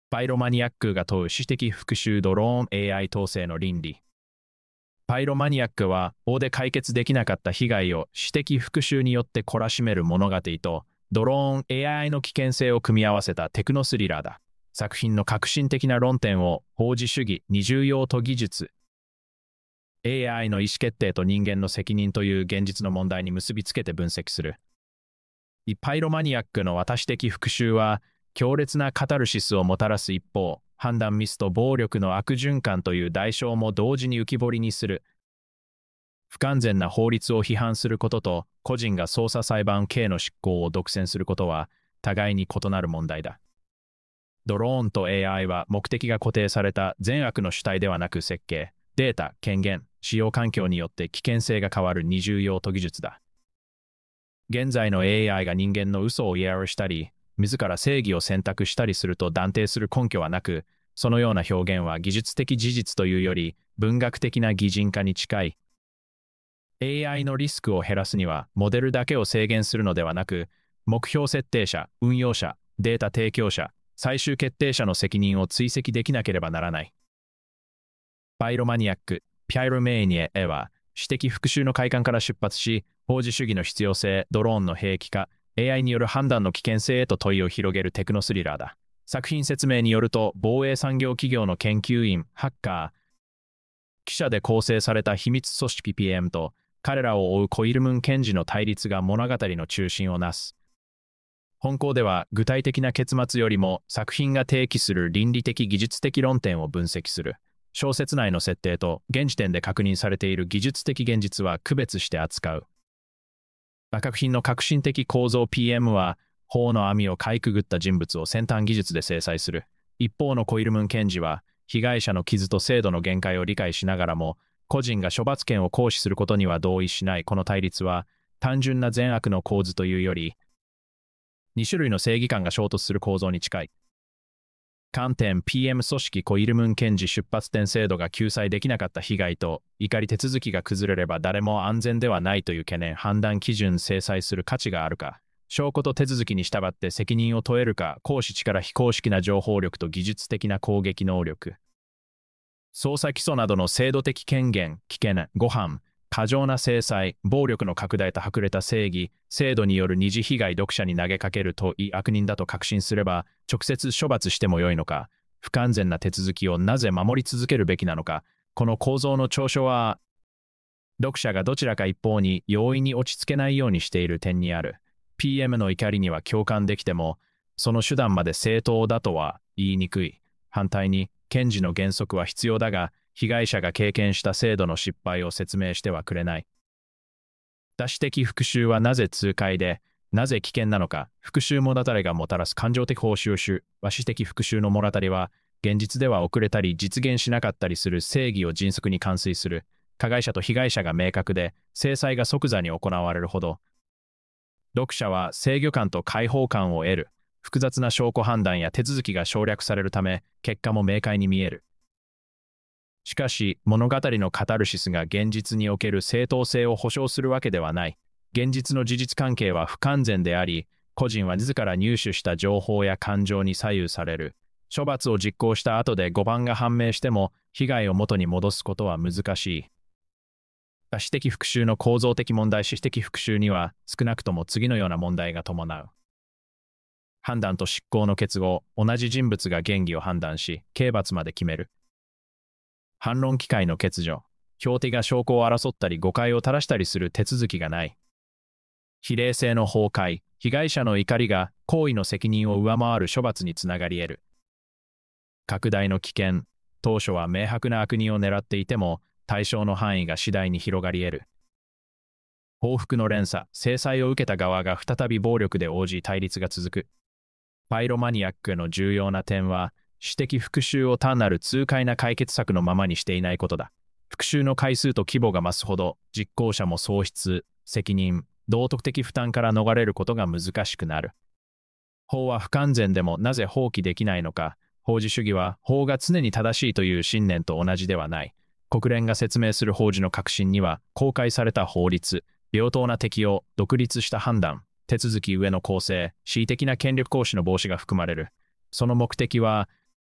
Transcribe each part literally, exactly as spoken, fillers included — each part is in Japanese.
パイロマニアックが問う私的復讐ドローン エーアイ 統制の倫理。パイロマニアックは、法で解決できなかった被害を私的復讐によって懲らしめる物語と、ドローン エーアイ の危険性を組み合わせたテクノスリラーだ。作品の革新的な論点を、法治主義、二重用途技術、エーアイ の意思決定と人間の責任という現実の問題に結びつけて分析する。パイロマニアックの私的復讐は、強烈なカタルシスをもたらす一方、判断ミスと暴力の悪循環という代償も同時に浮き彫りにする。不完全な法律を批判することと、個人が捜査裁判刑の執行を独占することは、互いに異なる問題だ。ドローンと エーアイ は目的が固定された善悪の主体ではなく設計、データ、権限、使用環境によって危険性が変わる二重用途技術だ。現在の エーアイ が人間の嘘を言い表したり、自ら正義を選択したりすると断定する根拠はなく、そのような表現は技術的事実というより文学的な擬人化に近い。エーアイ のリスクを減らすには、モデルだけを制限するのではなく、目標設定者、運用者、データ提供者、最終決定者の責任を追跡できなければならない。パイロマニアック、ピャイロメーニエは、私的復讐の快感から出発し、法治主義の必要性、ドローンの兵器化、エーアイ による判断の危険性へと問いを広げるテクノスリラーだ。作品説明によると、防衛産業企業の研究員、ハッカー、記者で構成された秘密組織 ピーエム と、彼らを追うコイルムン検事の対立が物語の中心をなす。本校では具体的な結末よりも作品が提起する倫理的技術的論点を分析する。小説内の設定と現時点で確認されている技術的現実は区別して扱う。作品の革新的構造 ピーエム は法の網をかいくぐった人物を先端技術で制裁する。一方のコイルムン検事は被害者の傷と制度の限界を理解しながらも個人が処罰権を行使することには同意しない。この対立は単純な善悪の構図というよりに種類の正義感が衝突する構造に近い。観点 ピーエム 組織コイルムン検事出発点制度が救済できなかった被害と怒り手続きが崩れれば誰も安全ではないという懸念。判断基準制裁する価値があるか、証拠と手続きに従って責任を問えるか、行使力非公式な情報力と技術的な攻撃能力、捜査起訴などの制度的権限、危険、誤判、過剰な制裁、暴力の拡大と薄れた正義、制度による二次被害読者に投げかけるとい悪人だと確信すれば、直接処罰してもよいのか、不完全な手続きをなぜ守り続けるべきなのか、この構造の長所は、読者がどちらか一方に容易に落ち着けないようにしている点にある。ピーエム の怒りには共感できても、その手段まで正当だとは言いにくい。反対に、検事の原則は必要だが、被害者が経験した制度の失敗を説明してはくれない。私的復讐はなぜ痛快で、なぜ危険なのか、復讐物語がもたらす感情的報酬種、和紙的復讐の物語は、現実では遅れたり実現しなかったりする正義を迅速に完遂する、加害者と被害者が明確で、制裁が即座に行われるほど、読者は制御感と解放感を得る、複雑な証拠判断や手続きが省略されるため、結果も明快に見える。しかし、物語のカタルシスが現実における正当性を保証するわけではない。現実の事実関係は不完全であり、個人は自ら入手した情報や感情に左右される。処罰を実行した後で誤判が判明しても、被害を元に戻すことは難しい。私的復讐の構造的問題、私的復讐には少なくとも次のような問題が伴う。判断と執行の結合、同じ人物が嫌疑を判断し、刑罰まで決める。反論機会の欠如、標的が証拠を争ったり誤解を垂らしたりする手続きがない。非礼性の崩壊、被害者の怒りが行為の責任を上回る処罰につながり得る。拡大の危険、当初は明白な悪人を狙っていても、対象の範囲が次第に広がり得る。報復の連鎖、制裁を受けた側が再び暴力で応じ対立が続く。パイロマニアックの重要な点は、私的復讐を単なる痛快な解決策のままにしていないことだ。復讐の回数と規模が増すほど、実行者も喪失、責任、道徳的負担から逃れることが難しくなる。法は不完全でもなぜ放棄できないのか、法治主義は法が常に正しいという信念と同じではない。国連が説明する法治の革新には、公開された法律、平等な適用、独立した判断、手続き上の公正、恣意的な権力行使の防止が含まれる。その目的は、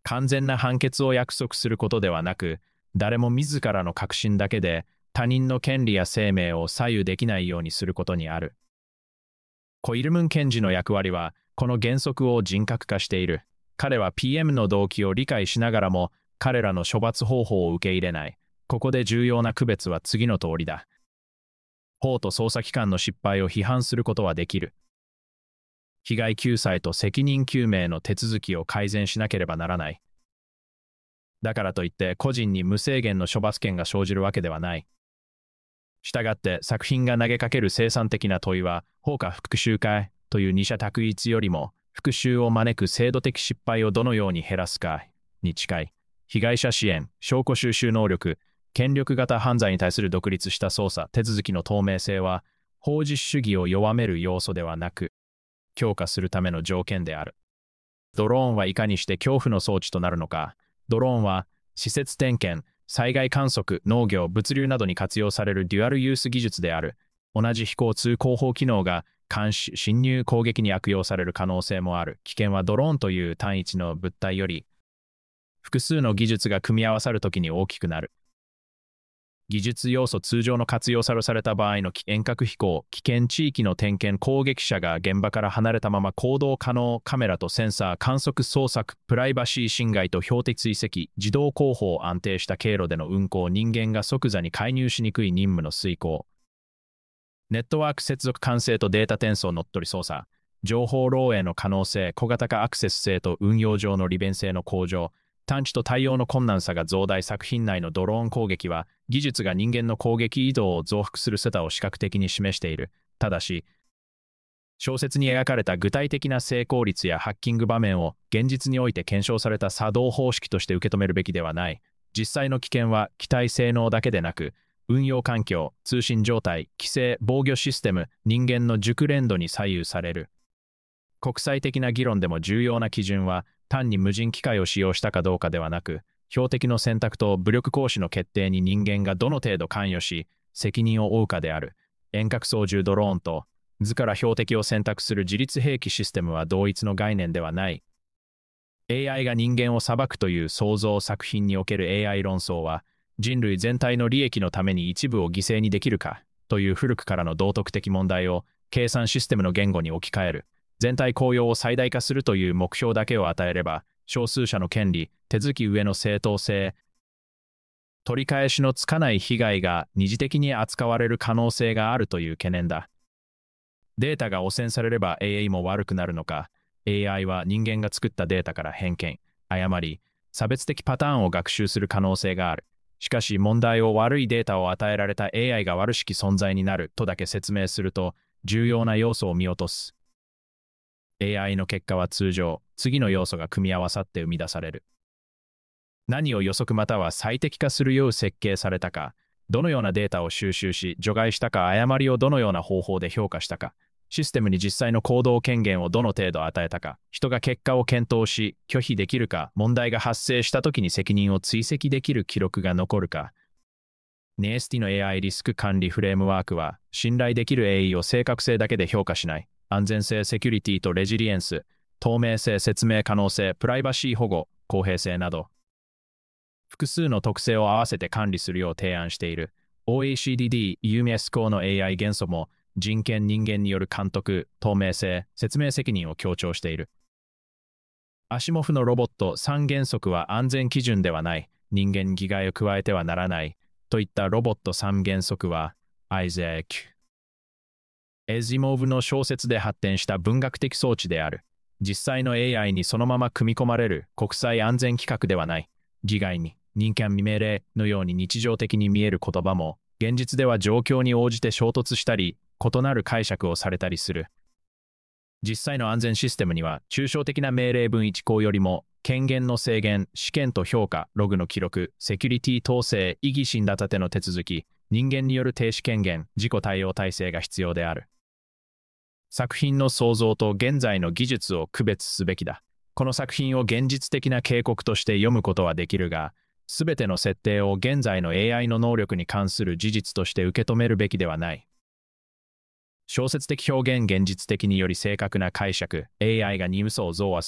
完全な判決を約束することではなく、誰も自らの確信だけで他人の権利や生命を左右できないようにすることにある。コイルムン検事の役割は、この原則を人格化している。彼は ピーエム の動機を理解しながらも、彼らの処罰方法を受け入れない。ここで重要な区別は次の通りだ。法と捜査機関の失敗を批判することはできる。被害救済と責任究明の手続きを改善しなければならない。だからといって個人に無制限の処罰権が生じるわけではない。したがって作品が投げかける生産的な問いは、法か復讐かという二者択一よりも、復讐を招く制度的失敗をどのように減らすかに近い。被害者支援、証拠収集能力、権力型犯罪に対する独立した捜査、手続きの透明性は、法治主義を弱める要素ではなく、強化するための条件である。ドローンはいかにして恐怖の装置となるのか。ドローンは、施設点検、災害観測、農業、物流などに活用されるデュアルユース技術である。同じ飛行通行法機能が監視、侵入攻撃に悪用される可能性もある。危険はドローンという単一の物体より、複数の技術が組み合わさるときに大きくなる。技術要素通常の活用されされた場合の遠隔飛行、危険地域の点検、攻撃者が現場から離れたまま行動可能、カメラとセンサー、観測捜索、プライバシー侵害と標的追跡、自動後方、安定した経路での運行、人間が即座に介入しにくい任務の遂行。ネットワーク接続完成とデータ転送乗っ取り操作、情報漏洩の可能性、小型化アクセス性と運用上の利便性の向上、探知と対応の困難さが増大。作品内のドローン攻撃は、技術が人間の攻撃移動を増幅する姿を視覚的に示している。ただし、小説に描かれた具体的な成功率やハッキング場面を現実において検証された作動方式として受け止めるべきではない。実際の危険は機体性能だけでなく、運用環境、通信状態、規制、防御システム、人間の熟練度に左右される。国際的な議論でも重要な基準は、単に無人機械を使用したかどうかではなく、標的の選択と武力行使の決定に人間がどの程度関与し、責任を負うかである。遠隔操縦ドローンと、図から標的を選択する自律兵器システムは同一の概念ではない。エーアイ が人間を裁くという創造作品における エーアイ 論争は、人類全体の利益のために一部を犠牲にできるかという古くからの道徳的問題を計算システムの言語に置き換える。全体効用を最大化するという目標だけを与えれば、少数者の権利、手続き上の正当性、取り返しのつかない被害が二次的に扱われる可能性があるという懸念だ。データが汚染されれば エーアイ も悪くなるのか、エーアイ は人間が作ったデータから偏見、誤り、差別的パターンを学習する可能性がある。しかし問題を悪いデータを与えられた エーアイ が悪しき存在になるとだけ説明すると、重要な要素を見落とす。エーアイ の結果は通常、次の要素が組み合わさって生み出される。何を予測または最適化するよう設計されたか、どのようなデータを収集し、除外したか、誤りをどのような方法で評価したか、システムに実際の行動権限をどの程度与えたか、人が結果を検討し、拒否できるか、問題が発生したときに責任を追跡できる記録が残るか。ネースティの エーアイ リスク管理フレームワークは、信頼できる エーアイ を正確性だけで評価しない。安全性、セキュリティとレジリエンス、透明性、説明可能性、プライバシー保護、公平性など、複数の特性を合わせて管理するよう提案している。オーイーシーディーディー、ユーエス 項の エーアイ 元素も、人権人間による監督、透明性、説明責任を強調している。アシモフのロボットさん原則は安全基準ではない、人間に危害を加えてはならない、といったロボットさん原則は、アイゼック。エジモブの小説で発展した文学的装置である。実際の エーアイ にそのまま組み込まれる国際安全規格ではない。議外に人権未命令のように日常的に見える言葉も、現実では状況に応じて衝突したり、異なる解釈をされたりする。実際の安全システムには、抽象的な命令文一項よりも、権限の制限、試験と評価、ログの記録、セキュリティ統制、異議審立ての手続き、人間による停止権限、自己対応体制が必要である。作品の創造と現在の技術を区別すべきだ。この作品を現実的な警告として読むことはできるが、すべての設定を現在の エーアイ の能力に関する事実として受け止めるべきではない。小説的表現現実的により正確な解釈、エーアイ が任務素を増和する、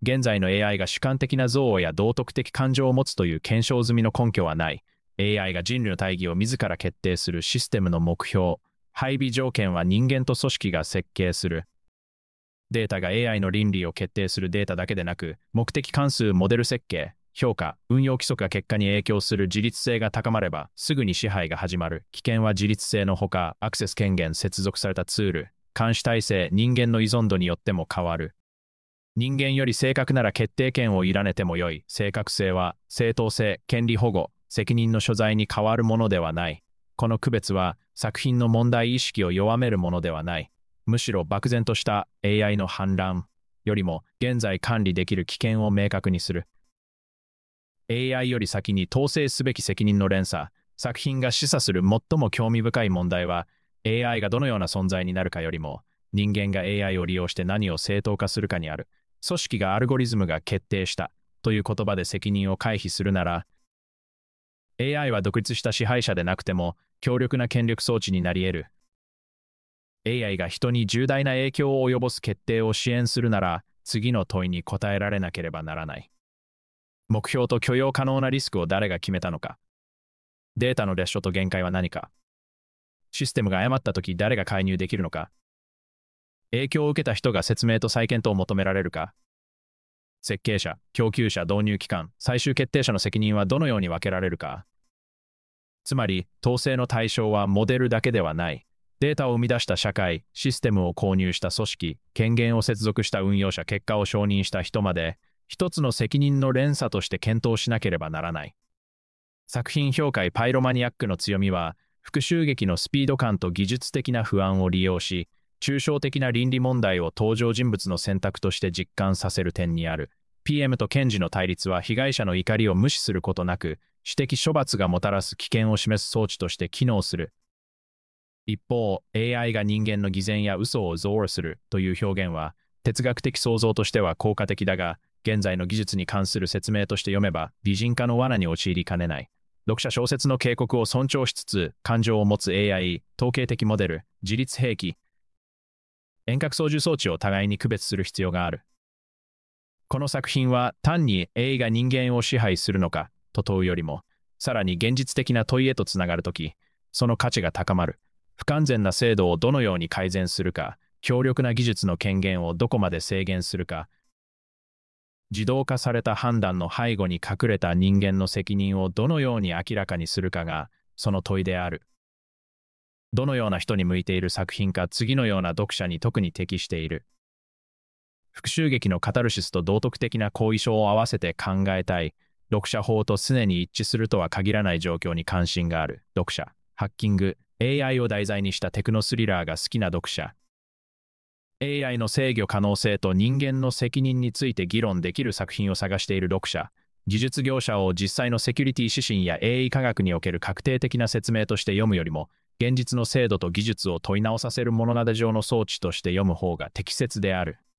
現在の エーアイ が主観的な憎悪や道徳的感情を持つという検証済みの根拠はない。エーアイ が人類の大義を自ら決定するシステムの目標、配備条件は人間と組織が設計する。データが エーアイ の倫理を決定するデータだけでなく、目的関数モデル設計、評価、運用規則が結果に影響する自律性が高まれば、すぐに支配が始まる。危険は自律性のほか、アクセス権限、接続されたツール、監視体制、人間の依存度によっても変わる。人間より正確なら決定権を委ねてもよい。正確性は、正当性、権利保護、責任の所在に変わるものではない。この区別は、作品の問題意識を弱めるものではない。むしろ漠然とした エーアイ の反乱よりも、現在管理できる危険を明確にする。エーアイ より先に統制すべき責任の連鎖、作品が示唆する最も興味深い問題は、エーアイ がどのような存在になるかよりも、人間が エーアイ を利用して何を正当化するかにある。組織がアルゴリズムが決定したという言葉で責任を回避するなら、エーアイ は独立した支配者でなくても、強力な権力装置になり得る。エーアイ が人に重大な影響を及ぼす決定を支援するなら、次の問いに答えられなければならない。目標と許容可能なリスクを誰が決めたのか。データの列所と限界は何か。システムが誤ったとき誰が介入できるのか。影響を受けた人が説明と再検討を求められるか。設計者、供給者、導入機関、最終決定者の責任はどのように分けられるか。つまり、統制の対象はモデルだけではない。データを生み出した社会、システムを購入した組織、権限を接続した運用者、結果を承認した人まで、一つの責任の連鎖として検討しなければならない。作品評価パイロマニアックの強みは、復讐劇のスピード感と技術的な不安を利用し、抽象的な倫理問題を登場人物の選択として実感させる点にある。ピーエム と検事の対立は被害者の怒りを無視することなく、私的処罰がもたらす危険を示す装置として機能する。一方、エーアイ が人間の偽善や嘘を憎悪するという表現は、哲学的創造としては効果的だが、現在の技術に関する説明として読めば、擬人化の罠に陥りかねない。読者小説の警告を尊重しつつ、感情を持つ エーアイ、統計的モデル、自律兵器、遠隔操縦装置を互いに区別する必要がある。この作品は単に エーアイ が人間を支配するのかと問うよりも、さらに現実的な問いへとつながるとき、その価値が高まる。不完全な制度をどのように改善するか、強力な技術の権限をどこまで制限するか、自動化された判断の背後に隠れた人間の責任をどのように明らかにするかが、その問いである。どのような人に向いている作品か、次のような読者に特に適している。復讐劇のカタルシスと道徳的な後遺症を合わせて考えたい。読者法と常に一致するとは限らない状況に関心がある。読者、ハッキング、エーアイ を題材にしたテクノスリラーが好きな読者。エーアイ の制御可能性と人間の責任について議論できる作品を探している読者。技術業者を実際のセキュリティ指針や エーアイ 科学における確定的な説明として読むよりも、現実の制度と技術を問い直させる物語上の装置として読む方が適切である。